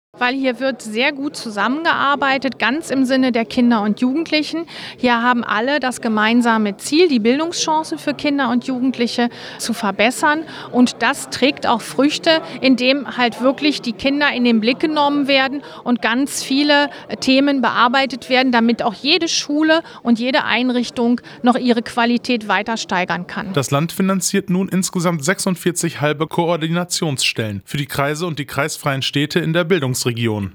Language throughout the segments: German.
Weil hier wird sehr gut zusammengearbeitet, ganz im Sinne der Kinder und Jugendlichen. Hier haben alle das gemeinsame Ziel, die Bildungschancen für Kinder und Jugendliche zu verbessern. Und das trägt auch Früchte, indem halt wirklich die Kinder in den Blick genommen werden und ganz viele Themen bearbeitet werden, damit auch jede Schule und jede Einrichtung noch ihre Qualität weiter steigern kann. Das Land finanziert nun insgesamt 46 halbe Koordinationsstellen für die Kreise und die kreisfreien Städte in der Bildungsregion.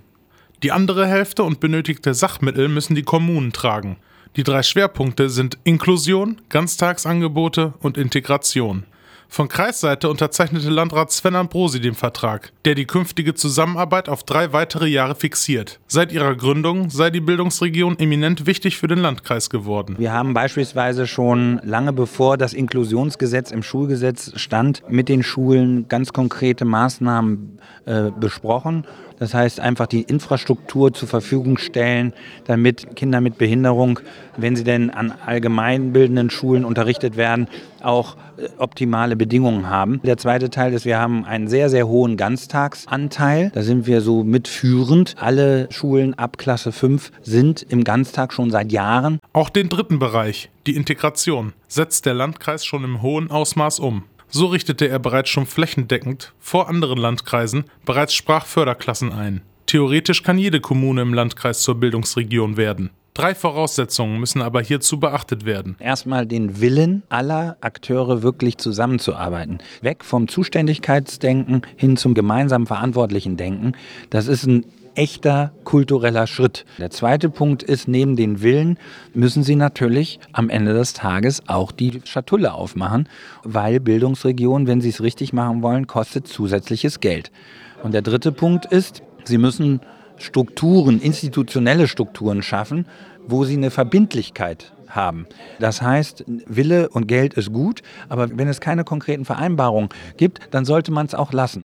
Die andere Hälfte und benötigte Sachmittel müssen die Kommunen tragen. Die 3 Schwerpunkte sind Inklusion, Ganztagsangebote und Integration. Von Kreisseite unterzeichnete Landrat Sven Ambrosi den Vertrag, der die künftige Zusammenarbeit auf 3 weitere Jahre fixiert. Seit ihrer Gründung sei die Bildungsregion eminent wichtig für den Landkreis geworden. Wir haben beispielsweise schon lange bevor das Inklusionsgesetz im Schulgesetz stand, mit den Schulen ganz konkrete Maßnahmen besprochen. Das heißt, einfach die Infrastruktur zur Verfügung stellen, damit Kinder mit Behinderung, wenn sie denn an allgemeinbildenden Schulen unterrichtet werden, auch optimale Bedingungen haben. Der zweite Teil ist, wir haben einen sehr, sehr hohen Ganztagsanteil. Da sind wir so mitführend. Alle Schulen ab Klasse 5 sind im Ganztag schon seit Jahren. Auch den dritten Bereich, die Integration, setzt der Landkreis schon im hohen Ausmaß um. So richtete er bereits schon flächendeckend vor anderen Landkreisen bereits Sprachförderklassen ein. Theoretisch kann jede Kommune im Landkreis zur Bildungsregion werden. 3 Voraussetzungen müssen aber hierzu beachtet werden. Erstmal den Willen aller Akteure wirklich zusammenzuarbeiten. Weg vom Zuständigkeitsdenken hin zum gemeinsam verantwortlichen Denken. Das ist ein echter kultureller Schritt. Der zweite Punkt ist, neben den Willen müssen Sie natürlich am Ende des Tages auch die Schatulle aufmachen, weil Bildungsregion, wenn Sie es richtig machen wollen, kostet zusätzliches Geld. Und der dritte Punkt ist, Sie müssen Strukturen, institutionelle Strukturen schaffen, wo Sie eine Verbindlichkeit haben. Das heißt, Wille und Geld ist gut, aber wenn es keine konkreten Vereinbarungen gibt, dann sollte man es auch lassen.